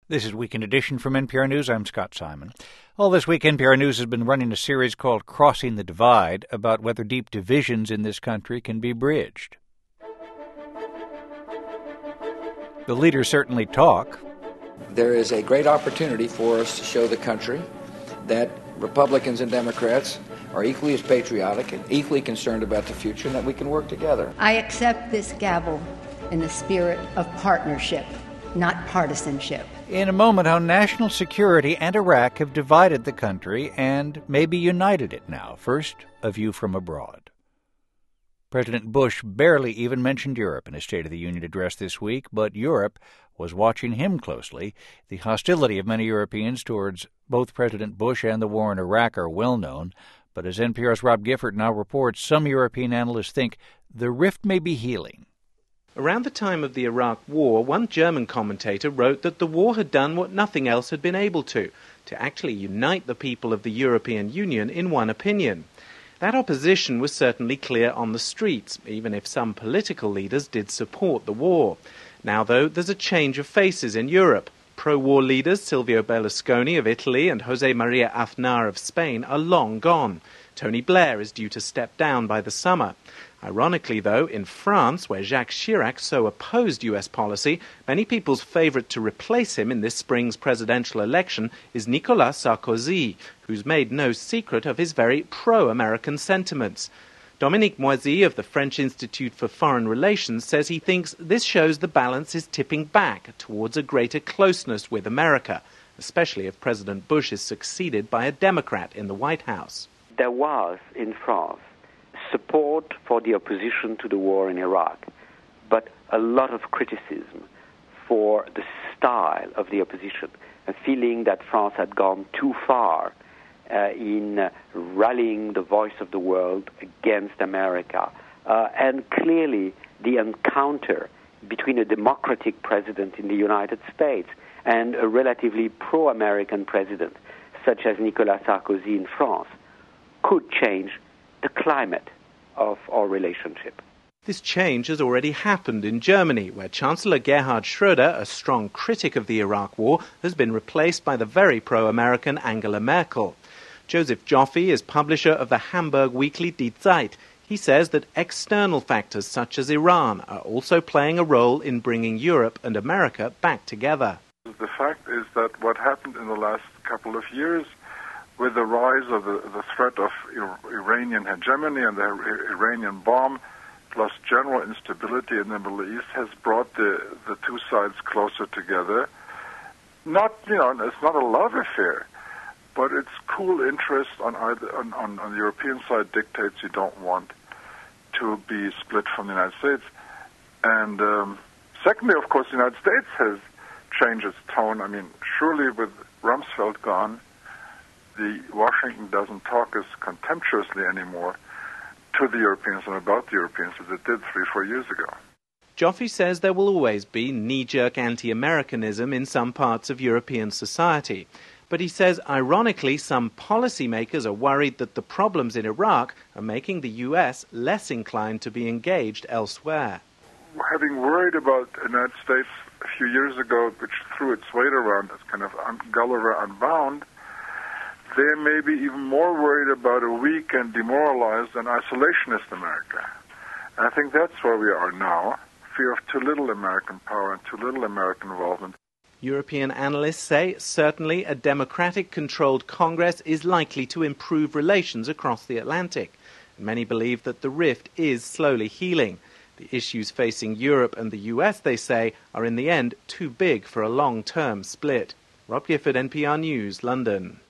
This is Weekend Edition from NPR News. I'm Scott Simon. All this week, NPR News has been running a series called Crossing the Divide about whether deep divisions in this country can be bridged. The leaders certainly talk. There is a great opportunity for us to show the country that Republicans and Democrats are equally as patriotic and equally concerned about the future, and that we can work together. I accept this gavel in the spirit of partnership, not partisanship. In a moment, how national security and Iraq have divided the country and maybe united it now. First, a view from abroad. President Bush barely even mentioned Europe in his State of the Union address this week, but Europe was watching him closely. The hostility of many Europeans towards both President Bush and the war in Iraq are well known, but as NPR's Rob Gifford now reports, some European analysts think the rift may be healing. Around the time of the Iraq War, one German commentator wrote that the war had done what nothing else had been able to actually unite the people of the European Union in one opinion. That opposition was certainly clear on the streets, even if some political leaders did support the war. Now, though, there's a change of faces in Europe. Pro-war leaders Silvio Berlusconi of Italy and José María Aznar of Spain are long gone. Tony Blair is due to step down by the summer. Ironically, though, in France, where Jacques Chirac so opposed U.S. policy, many people's favourite to replace him in this spring's presidential election is Nicolas Sarkozy, who's made no secret of his very pro-American sentiments. Dominique Moisy of the French Institute for Foreign Relations says he thinks this shows the balance is tipping back towards a greater closeness with America, especially if President Bush is succeeded by a Democrat in the White House. There was, in France, support for the opposition to the war in Iraq, but a lot of criticism for the style of the opposition, a feeling that France had gone too far in rallying the voice of the world against America. And clearly the encounter between a democratic president in the United States and a relatively pro-American president, such as Nicolas Sarkozy in France, could change the climate of our relationship. This change has already happened in Germany, where Chancellor Gerhard Schröder, a strong critic of the Iraq War, has been replaced by the very pro-American Angela Merkel. Joseph Joffe is publisher of the Hamburg weekly Die Zeit. He says that external factors such as Iran are also playing a role in bringing Europe and America back together. The fact is that what happened in the last couple of years with the rise of the threat of Iranian hegemony and the Iranian bomb, plus general instability in the Middle East, has brought the two sides closer together. Not, it's not a love affair, but it's cool interest on the European side dictates you don't want to be split from the United States. And secondly, of course, the United States has changed its tone. I mean, surely with Rumsfeld gone, Washington doesn't talk as contemptuously anymore to the Europeans and about the Europeans as it did 3-4 years ago. Joffe says there will always be knee-jerk anti-Americanism in some parts of European society. But he says, ironically, some policymakers are worried that the problems in Iraq are making the U.S. less inclined to be engaged elsewhere. Having worried about the United States a few years ago, which threw its weight around as kind of Gulliver Unbound, they may be even more worried about a weak and demoralized and isolationist America. And I think that's where we are now, fear of too little American power and too little American involvement. European analysts say certainly a democratic-controlled Congress is likely to improve relations across the Atlantic. And many believe that the rift is slowly healing. The issues facing Europe and the US, they say, are in the end too big for a long-term split. Rob Gifford, NPR News, London.